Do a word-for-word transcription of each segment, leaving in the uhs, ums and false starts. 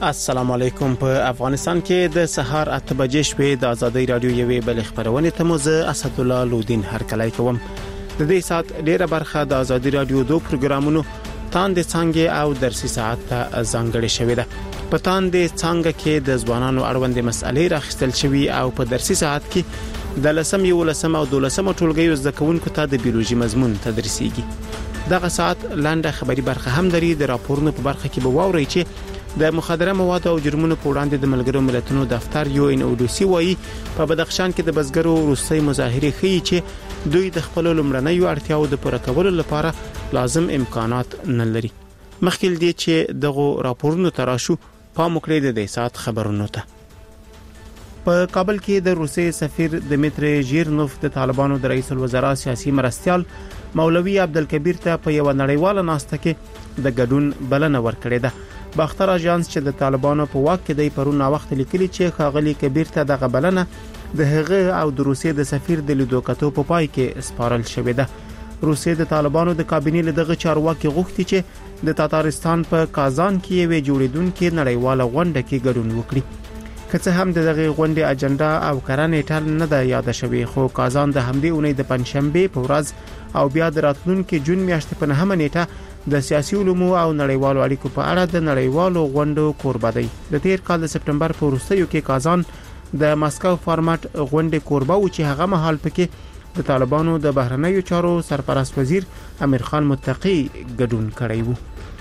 السلام علیکم. په افغانستان کې د سهار اته بجې شپې د ازادي رادیو یوې بل خبرونه ته موزه اسد الله لودین هرکلی کوم. د دې سات ډیره برخه د ازادي رادیو دوه پروګرامونو تاند څنګه او درسي ساعت ته ځانګړې شوې ده. په تاند څنګه کې د ځوانانو اړوند مسلې راخستل شوې او په درسي ساعت کې د لسم یو لسم او دولسم ټولګي زده کوونکو ته د بیولوژي مضمون تدریسيږي. دغه ساعت لاندې خبري برخه هم لري. د راپورونو په برخه کې به واوري چې د مخدره مواد او جرمونو په وړاندې د ملګرو ملتونو دفتر یو ان او ډی سی وايي په بدخشان کې د بزګرو روسي مظاهره ښیي چې دوی د خپل لمړنیو اړتیاو د پوره کولو لپاره لازم امکانات نه لري. مخکې دې چې دغه راپورونو تراشو پام وکړئ د دې سات خبرونو ته. په کابل کې د روسي سفیر دمیتری ژیرنوف د طالبانو د رئیس الوزرا سیاسي مرستيال مولوی عبدالکبیر ته په یو نړیواله ناسته کې د ګډون بلنه ورکړې ده. باختر اژانس چې د طالبانو په واک کې دی پرون وخت لیکلي چې خاغلی کبیر ته د غبلنه د هغه او د روسیې د سفیر د لیدو کتو په پای کې سپارل شوې ده. روسیې د طالبانو د کابینې له دغه چارواکي غوښتي چې د تاتارستان په کازان کې یو جوړیدونکو نړیواله غونډه کې ګډون وکړي. که څه هم دغه غونډې اجنډا او کړنې ټال نه ده یاد شوی، خو کازان د همدې اونۍ د پنځشنبه په ورځ او بیا د راتلونکو جون میاشتې په نهمه نیټه د سیاسي علومو او نړیوالو اړیکو په اړه د نړیوالو غونډو کوربه دی. د تیر کال د سپټمبر په وروستیو کې کازان د ماسکو فارمټ غونډې کوربه و چې هغه مهال پکې د طالبانو د بهرنیو چارو سرپرست وزیر امیر خان متقی ګډون کړی و.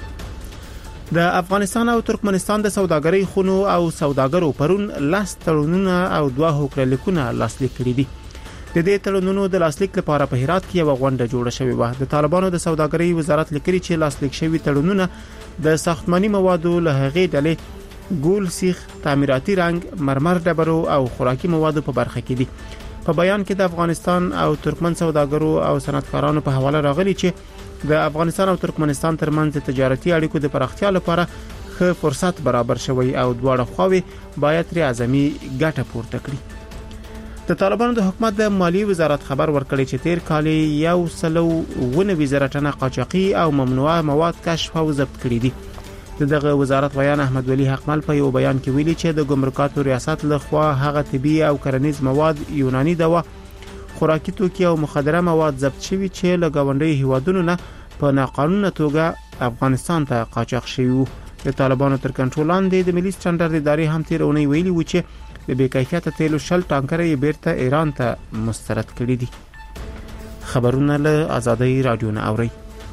د افغانستان او ترکمنستان د سوداګرۍ خونو او سوداګرو پرون لاس تړونونه او دوه هوکړلیکونه لاسلیک کړي دي. د دې تړونونو د لاسلیک لپاره په هرات کې یو غونډه جوړه شوې و. د طالبانو د سوداګرۍ وزارت لیکلي چې لاسلیک شوی تړونونه د ساختماني موادو له هغې ډلې ګول سیخ، تعمیراتي رنګ، مرمر ډبرو او خوراکي موادو په برخه کې دي. په بیان کې د افغانستان او ترکمن سوداګرو او صنعتکارانو په حواله راغلي چې د افغانستان او ترکمنستان ترمنځ د تجارتي اړیکو د پراختیا لپاره ښه فرصت برابر شوی او دواړه خواوې باید تر اعظمي ګټه پورته کړي. د طالبانو د حکومت د مالی وزارت خبر ورکړی چې تیر کال یو سلو ونوي زره ټنه قاچاقي او ممنوعه مواد کشف او ضبط کړي دي. دغه وزارت ویان احمد ولی حقمل په یو بیان کې ویلي چې د ګمرکاتو ریاست لخوا هغه طبي او کرنیز مواد، یوناني دوا، خوراکي توکي او مخدره مواد ضبط شوي چې له ګاونډي هیوادونو نه په ناقانونه توګه افغانستان ته قاچاق شوي وو. د طالبانو تر کنټرول لاندې د ملي سټانډرډ ادارې هم تیر اونۍ ویلي و چې د بې کیفیته تیلو شل ټانکرې بیرته ایران ته مسترد کړي دي. خبرونه له ازادي رادیو نه اوري.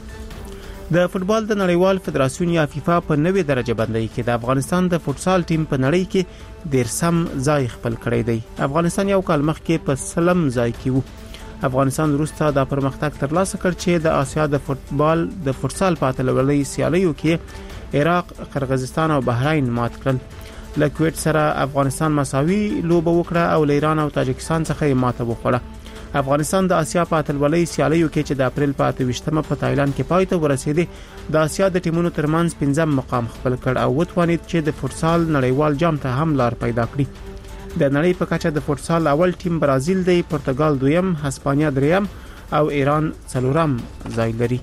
د فوتبال د نړیوال فدراسیون یا فیفا په نوې درجه بندۍ کې د افغانستان د فوتسال ټیم په نړۍ کې دیرسم ځای خپل کړی دی. افغانستان یو کال مخکې په سلم ځای کې وو. افغانستان وروسته د پرمختګ ترلاسه کړ چې د آسیا د فوتبال د فوتسال په اتلولۍ سیالیو کې عراق، قرغیزستان او بحرین مات کړل. له کویت سره افغانستان مساوي لوبه وکړه او له ایران او تاجکستان څخه یې ماته وخوړه. افغانستان د آسیا په اتلولۍ سیالیو کې چې د اپریل په اته ویشتمه په تایلند کې پای ته ورسېده د آسیا د ټیمونو ترمنځ پنځم مقام خپل کړ او وتوانید چې د فوتسال نړیوال جام ته هم لار پیدا کړي. د نړۍ په کچه د فوتسال اول ټیم برازیل دی، پرتګال دویم، هسپانیا دریم او ایران څلورم ځای لري.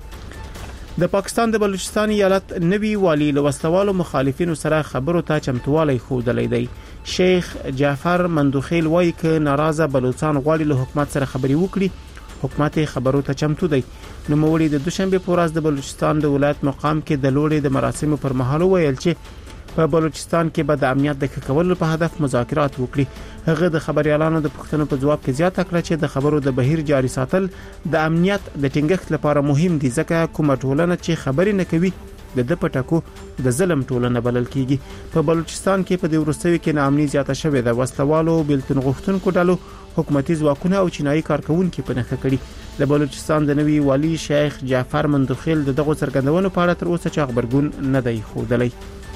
د پاکستان د بلوچستان ایالت نوی والی له وسلوالو مخالفینو سره خبرو ته چمتوالی ښودلی دی. شیخ جعفر مندوخیل وایي که ناراضه بلوچستان غواړي له حکومت سره خبرې وکړي، حکومت خبرو ته چمتو دی. نوموړي د دوشنبه په ورځ د بلوچستان د ولایت مقام کې د لوړې د مراسمو پر مهال ویل چې په بلوچستان کې به د امنیت د ښه کولو په هدف مذاکرات وکړي. هغه د خبريالانو د پوښتنو په جواب کې زیاته کړه چې د خبرو د بهیر جاري ساتل د امنیت د ټینګښت لپاره مهم دي، ځکه کومه ټولنه چې خبرې نه کوي د د پټکو د ظلم ټولنه بلل کیږي. په بلوچستان کې په د ورستوي کې ناامني زیاته شوې ده. وسلوالو، بیلتون غوښتونکو ډلو، حکومتي ځواکونه او چینایي کارکونکو په نخښه کړي. د بلوچستان د نوي والی شیخ جعفر مندوخیل دغه څرګندونو په اړه تر اوسه چا خبرګون نه دی ښودلی.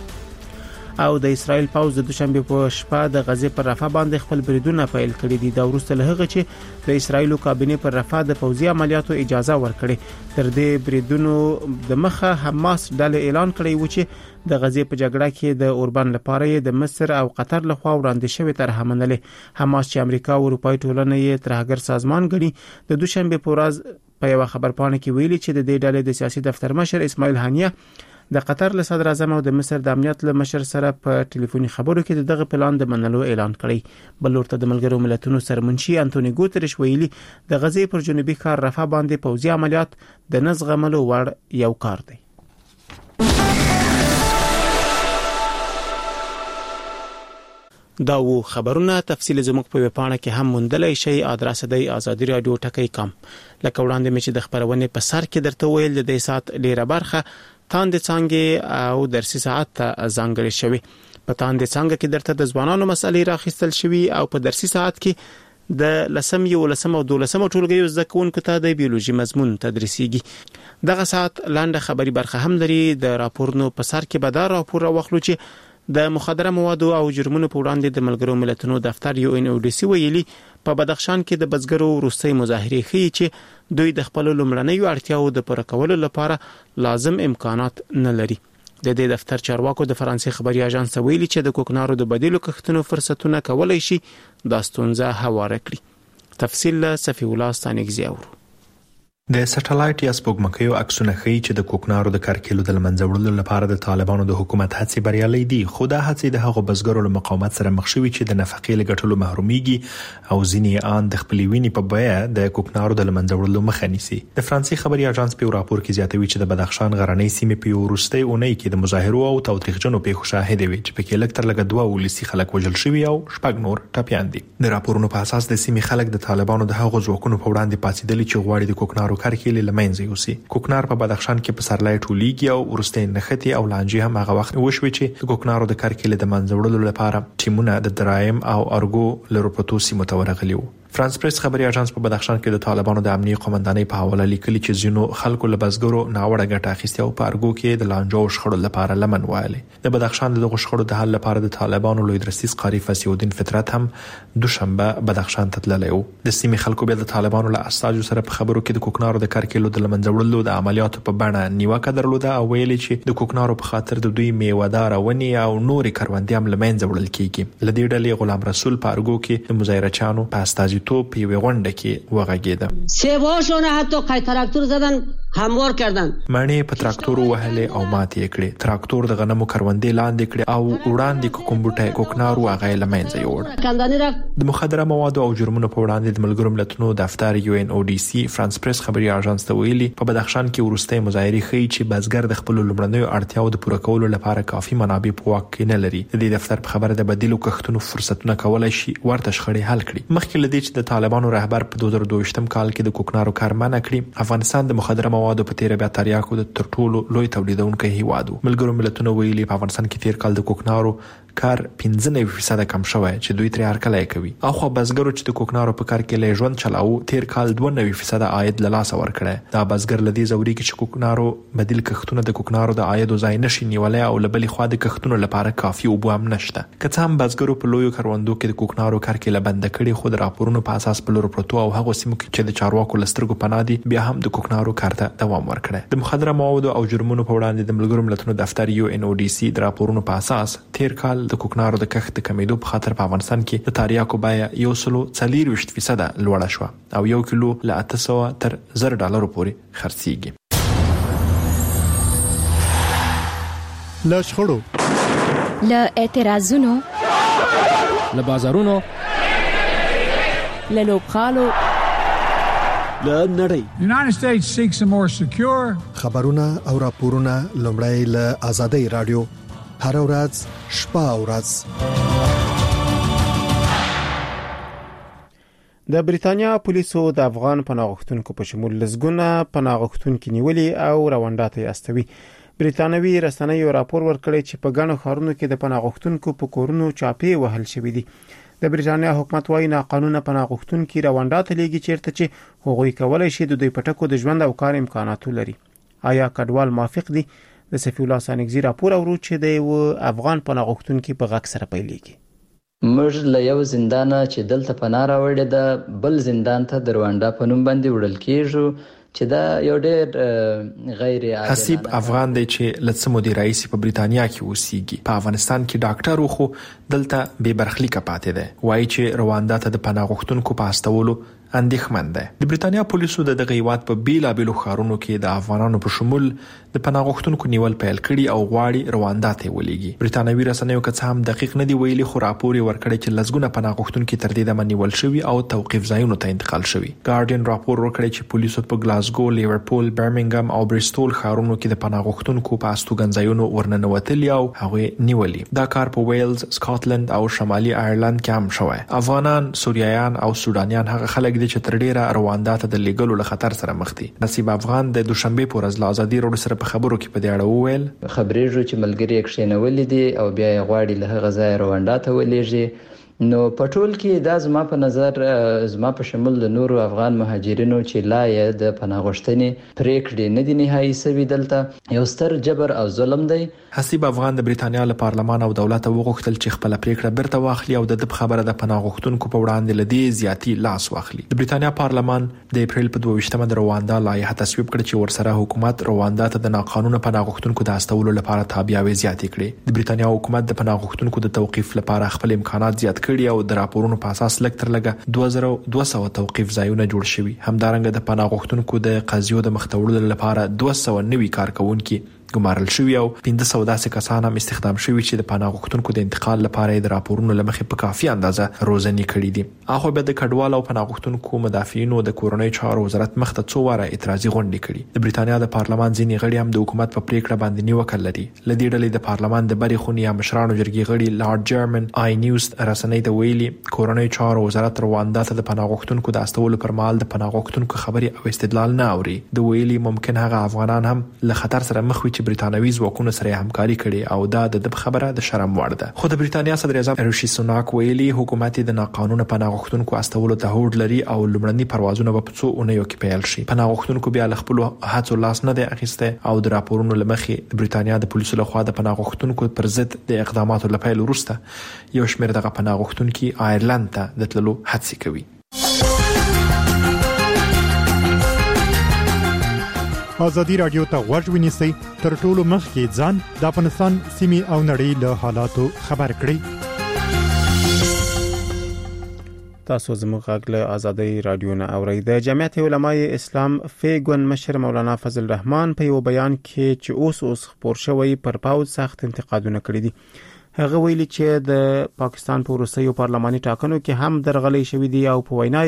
او د اسرائیل پوز د دوشنبه په شپه د غزې پر رفح باندې خپل بریدونه پیل کړي دي. دا وروسته له هغه چې د اسرائیل کابینې پر رفح د پوځي عملیاتو اجازه ورکړي. تر دې بریدونو د مخه حماس ډلې اعلان کړی و چې د غزې په جګړه کې د اوربان لپاره د مصر او قطر لخوا وړاندې شوی طرح منلې. حماس چې امریکا او اروپای ټولنه یې ترهګر سازمان ګڼي د دوشنبه په ورځ په یو خبرپاڼه کې ویلي چې د دې ډلې د سیاسي دفتر مشر اسماعیل هانیه د قطر له صدر اعظم او د مصر د امنیت له مشر سره په ټلیفوني خبرو کې دغه پلان د منلو اعلان کړی. بل ورته د ملګرو ملتونو سرمنشي انټونی ګوتریش ویلي د غزې پر جنوبي ښار رفح باندې پوځي عملیات د نزغملو وړ یو کار دی. دا و خبرونه تفصیل زموږ په ویبپاڼه کې هم موندلای شئ. ادرس دی آزادی رادیو ټکی کام. لکه وړاندې مې چې د خبرونې په سر کې درته ویل د دې سات ډیره برخه تاند څنګه او درسي ساعت ځانګړي شوی. په تاند څنګه کې درته د ځوانانو مسلې راخیستل شوی او په درسي ساعت کې د لسم یو لسم او دولسم ټولګیو زده کوونکو ته د بیولوژي مضمون تدریسيږي. دغه ساعت لاندې خبري برخه هم لري. د راپورونو په سر کې به دا راپور واخلو چې د مخدره موادو او جرمونو په وړاندې د ملګرو ملتونو دفتر یو ان او ډي سي ویلي په بدخشان کې د بزګرو وروستي مظاهره ښیي چې دوی د خپل لومړنیو اړتیاو د پوره کولو لپاره لازم امکانات نه لري. د دې دفتر چارواکو د فرانسې خبري اژانس ویلي چې د کوکنارو د بدیلو کښتونو فرصتونه کولای شي د ستونزه هواره کړي. تفصیل صفی الله ستانګزی اورو. د سټلایټ یا سپوږمکیو عکسونه ښیي چې د کوکنارو د کارکېلو د لمنځه وړلو لپاره د طالبانو د حکومت هڅې بریالي دي، خو دا هڅې د هغو بزګرو له مقاومت سره مخ شوي چې د نفقې له ګټلو محروميږي او ځینې آن د خپلې وینې په بیه د کوکنارو د لمنځه وړلو مخه نیسي. د فرانسې خبري اژانس په راپور کې زیاتوي چې د بدخشان غرنۍ سیمې په وروستي اونۍ کې د مظاهرو او تاوتریخجنو پیښو شاهد وي چې په کې لږ تر لږه دوه ولسي خلک وژل شوي او شپږ نور ټپيان دي. د راپورونو په اساس د سیمې خلک د طالبانو د هغو ځواکونو په وړاندې پاتېدلي چې غواړي د کوکنارو کارکېلې لمنځه یوسي. کوکنار په بدخشان کې په سرلای ټولیږي او ورسته نښتي او لانجې هم هغه وخت وشوي چې د کوکنارو د کارکېلې د منځه وړلو لپاره ټیمونه د درایم او ارګو لروپټو سیمو ته ورغلي وو. فرانس پریس خبري اژانس په بدخشان کې د طالبانو د امنیتي قومندانۍ په حواله لیکلي چې ځینو خلکو له بزګرو ناوړه ګټه اخیستې او په ارګو کې د لانجو شخړو لپاره لمن وایلي. د بدخشان د شخړو د حل لپاره د طالبانو لوی درسیس قاری فصیح الدین فطرت هم دوشنبه بدخشان ته تللی و. د سیمې خلکو به د طالبانو له استاجو سره په خبرو کې د کوکنارو د کارکېلو د لمنځه وړلو د عملیاتو په بڼه نیوکه درلوده او ویلي چې د کوکنارو په خاطر د دوی میوهدار ونی او نوري کروندې هم لمنځه وړل کیږي. لدې ډلې غلام رسول په ارګو کې د مظاهرچانو په استازیتوب په دکی وغږیده. سیواشون حتی قای تراکتور زدن هموار کردن. معنی په تراکتور وهلې او ماتې کړې. تراکتور د غنمو کروندې لاندې کړې او وړاندې کوکمبوټه کوکنارو هغه لمنځه یوړ. کندانی را د مخدره موادو او جرمونو په وړاندې د ملګرو ملتونو دفتر یو ان او ډي سي فرانس پریس خبري اژانس ته ویلي په بدخشان کې ورسته مظاهره ښیي چې بزګر د خپل لومړنیو اړتیاو د پوره کولو لپاره کافي منابع په واک کې نه لري. د دې دفتر په خبره د بدیلو کښتونو فرصتونه کولای شي ورته شخړې حل کړي. مخکې لدی چې د طالبانو رهبر په دوه زره دوه ویشتم کال کې د کوکنارو کار منع کړی، افغانستان د مخدره موادو په تیره بیا تریاکو د ترټولو لوی تولیدونکو هیواد و. ملګرو ملتونو ویلي په افغانستان کې تیر کال د کوکنارو کار پنځه نوي فیصد کم شوی چې دوی ترې هرکلی کوي. او خو بزګرو چې د کوکنارو په کار کې له ژوند چلاو تیر کال دوه نوي فیصد عاید له لاسه ورکړی. دا بزګر لدی زوري کې چې کوکنارو بدیل کښتونه د کوکنارو د عاید ځای نشي نیولای او لبلې خوا د کښتونو لپاره کافي اوبه هم نشته. که څه هم بزګرو په لویو کروندو کې د کوکنارو کار کې لبند کړي، خو د راپورونو په اساس په لورپروتو او هغه سیمو کې چې د چارواکو لسترګو پنادي بیا هم د کوکنارو کار ته دوام ورکړي. د مخدره موادو او جرمونو په وړاندې د ملګرو ملتونو دفتر یو ان او ډي سي د راپورونو په اساس تیر کال د کوکنارو د د کمیدو په خاطر په افغانستان کې د تریاکو بیه یو سلو څلوېښت فیصد لوړه شوه او یو کیلو له اته سوه تر زر ډالرو پورې خرڅیږي. له شخړو، له اعتراضونو، له بازارونو، له لوبغالو، له نړۍ United States seeks a more secure خبرونه او راپورونه لومړی له آزادۍ رادیو هر ورځ شپه او ورځ. د بریتانیا پولیسو د افغان پناهغښتونکو په شمول لزګونه پناهغښتونکو نیولي او روانډا ته استوي. بریتانوي رسنیو راپور ورکړی چې په ګڼو ښارونو کې د پناهغښتونکو په کورونو چاپې وهل شوې دي. د بریتانیا حکومت وايي ناقانونه پناهغښتونکي روانډا ته لیږي چیرته چې هغوی کولای شي د دوی پټکو د ژوند او کار امکانات لري. آیا کډوال موافق دي؟ د صفی الله ستانګزی راپور اورو چې د یو افغان پناهغښتونکو په غږ سره پیلېږي. موږ له یو زندان چې دلته پناه راوړې ده بل زندان ته د روانډا په نوم باندې وړل کېږو چې دا یو ډېر غیر عادلانه. حسیب افغان دی چې لڅ مدیر رئیس په بریتانیا کې اوسېږي. په افغانستان کې ډاکټر وخو دلته به برخلیک پاتې ده. وایي چې روانډا ته د پناه غوښتونکو په استولو اندېښمن دی. د بریتانیا پولیسو د دغه هیواد په بیلابېلو ښارونو کې د افغانانو په شمول د پناه غوښتونکو نیول پیل کړي او غواړي رواندا ته ولېږي. بریتانوي رسنیو که څه هم دقیق نه دی ویلي، خو راپور یې ورکړی چې لسګونه پناه غوښتونکي تر دې دمه نیول شوي او توقیف ځایونو ته انتقال شوي. ګارډین راپور ورکړی چې پولیسو په ګلاسګو، لیورپول، برمنګم او بریسټول ښارونو کې د پناه غوښتونکو په استوګنځایونو ورننوتلي او هغه نیولي. دا کار په ویلز، سکاټلند او شمالي آیرلند کې هم شوی. افغانان، سوریایان او سودانیان هغه خلک دي چې تر ډیره رواندا ته د لیګلو له خطر سره مخ دي. نصیب افغان د دوشنبه په ورځ له ازادي راډیو سره په خبرو کې په دې اړه وویل: خبرېږو چې ملګری یې کښېنولي دي او بیا یې غواړي له هغه ځایه رواندا ته ولېږي. نو په ټول کې دا زما په نظر زما په شمول د نورو افغان مهاجرینو چې لا یې د پناه غوښتنې پریکړې نه دي نهایي سوي دلته یو ستر جبر او ظلم دی. حسیب افغان د بریتانیا له پارلمان او دولت وغوښتل چې خپل پریکړه بیرته واخلي او د خبره د پناه غوښتونکو په وړاندې لدی زیاتی لاس واخلي. د بریتانیا پارلمان د اپریل په دوه ویشتمه د رواندا لایحه تصویب کړه چې ورسره حکومت رواندا ته د ناقانونه پناه غوښتونکو د استولو لپاره تابعیت زیاتې کړي. د بریتانیا حکومت د پناه غوښتونکو د توقيف لپاره خپل امکانات زیات کړي او د راپورونو په اساس لږ تر لږه دوه زره دوه سوه توقيف ځایونه جوړ شوي. همدارنګه د پناه غوښتونکو د قضیو د مختوړلو لپاره دوه سوه نوي کارکونکي ګمارل شوی او پنځه سوه داسې کسان هم استخدام شوي چې د پناه غوښتونکو د انتقال لپاره د راپورونو لمخې په کافي اندازه روزنی کړي دي. اخو به د کډوال او پناه غوښتونکو مدافعینو د کورنۍ چارو وزارت مخته څو واره اعتراضي غونډې کړي. د بریتانیا د پارلمان ځینې غړي هم د حکومت په پریکړه باندې نیوکه لري. لدې ډلې د پارلمان د بری خونی یا مشرانو جرګې غړي لارډ جرمن آی نیوز رسنۍ ته ویلي کورنۍ چارو وزارت رواندا ته د پناه غوښتونکو د استولو پر مهال د پناه غوښتونکو خبري او استدلال نه اوري. د ویلي ممکن هغه افغانان هم له خطر سره مخ وي چې بریتانوي ځواکونه سره همکاري کړي او دا د خبره د شرم وړ ده. خو د بریتانیا صدر اعظم ریشي سوناک ویلي حکومت د ناقانونه پناه غوښتونکو استولو ته هوډ لري او لومړني پروازونه په څو اونیو کې پیل شي. پناه غوښتونکو بیا له خپل هڅو لاس نه دی اخیسته او د راپورونو لمخې د بریتانیا د پولیسو لخوا د پناه غوښتونکو پر ضد د اقداماتو لپاره وروسته یو شمېر دغه پناه غوښتونکي آیرلند ته د تللو هڅې کوي. ازادي رادیو ته غوږ ونیسئ تر ټولو مخکې ځان د افغانستان سیمې او نړۍ له حالاتو خبر کړئ. تاسو زموږ غږ له ازادي رادیو نه اورئ. د جمعیت علماء اسلام فیګون مشر مولانا فضل الرحمن په یو بیان کې چې اوس اوس خبر شوی پر پاوځ سخت انتقادونه کړی دي. هغه ویلي چې د پاکستان په وروستیو پارلماني ټاکنو کې هم درغلي شوې دي او په وینا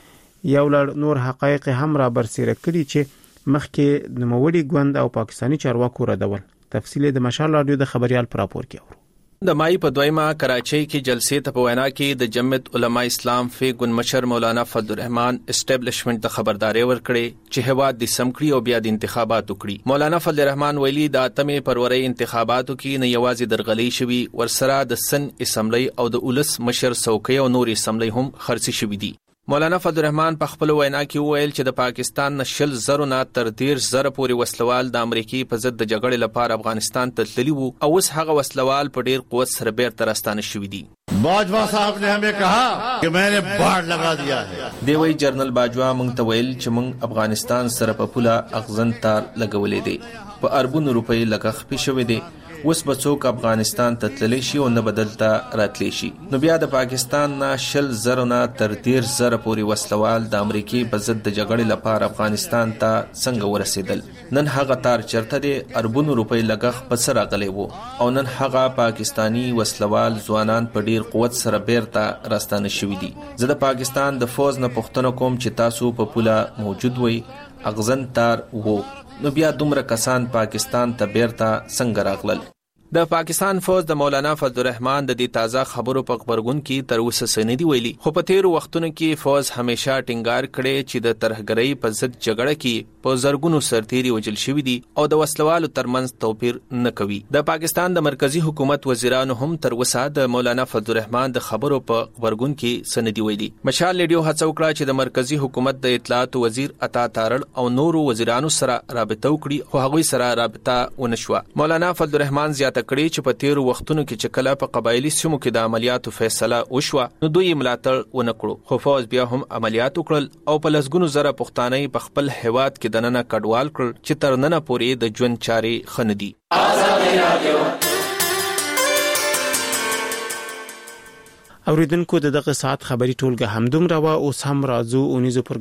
یې یو لړ نور حقایق هم را برسېره کړي چې مخکې د نوموړي ګوند او پاکستانی چارواکو ردول. تفصیل د مشال رادیو د خبريال پر راپور کې اورو. د مای په دویمه کراچۍ کې جلسې ته په وینا کې د جمعیت علماء اسلام فیګون مشر مولانا فضل الرحمن اسټابلیشمنت ته خبرداري ورکړې چې هواد د سمکړي او بیا د انتخابات وکړي. مولانا فضل الرحمن ویلي د اتمې فروری انتخاباتو کې نه یوازې درغلي شوي ورسره د سن اسمبلی او د اولس مشر څوکۍ او نور اسمبلی هم خرڅ شوي دي. مولانا فضل الرحمن په خپل وینا کې وویل چې د پاکستان نشل زرو نه تر ډیر زره پورې وسلوال د امریکای په ضد د جګړې لپاره افغانستان ته تللی وو او اوس هغه وسلوال په ډیر قوت سره بیرته راستانه شوي دي. باجوا صاحب نے ہمیں کہا کہ میں نے باڑ لگا دیا ہے. دی وی جنرال باجوا مونږ ته ویل چې مونږ افغانستان سره په پوله اغزن تار لګولې دي. په اربونو روپۍ لګښ پې شوی دی. اوس به څوک افغانستان ته تللی شي او نه بدلته راتلی شي. نو بیا د پاکستان نه شل زره نه تر ډیر زره پورې وسلوال د امریکای په ضد د جګړې لپاره افغانستان ته څنګه ورسېدل. نن هغه تار چرته دی اربونو روپۍ لګښ په سر راغلی وو او نن هغه پاکستانی وسلوال ځوانان په ډیر قوت سره بیرته راستانه شوي دي. زه د پاکستان د فوج نه پوښتنه کوم چې تاسو په پوله موجود وئ اغزن تار وو نو بیا دومره کسان پاکستان ته بیرته څنګه راغلل. د پاکستان فوج د مولانا فضل الرحمن د دې تازه خبرو په خبرګون کې تر اوسه سندې ویلي. خو په تیرو وختونو کې فوج همیشه ټینګار کړي چې د ترهګرۍ په ضد جګړه کې په زرګونو سرتیري وژل شوي دي او د وسلوالو ترمنځ توپیر نه کوي. د پاکستان د مرکزی حکومت وزیرانو هم تر اوسه د مولانا فضل الرحمن د خبرو په خبرګون کې سندې ویلي. مشال ریډیو هڅه وکړه چې د مرکزی حکومت د اطلاعات وزیر عطا تارړ او نورو وزیرانو سره رابطه وکړي خو هغوی سره رابطه ونشوه. مولانا فضل الرحمن زیاته کړي چې په تیرو وختونو کې چې کله په قبایلی سیمو کې د عملیاتو فیصله وشوه نو دوی ملاتړ ونه کړو خو فوج بیا هم عملیات وکړل او په لسګونو زره پښتانه په خپل هیواد کې دننه کډوال کړل چې تر ننه پورې د ژوند چارې خندي. اوریدونکو دغه ساعت خبري ټولګه همدومره وا او سم راځو اونیزو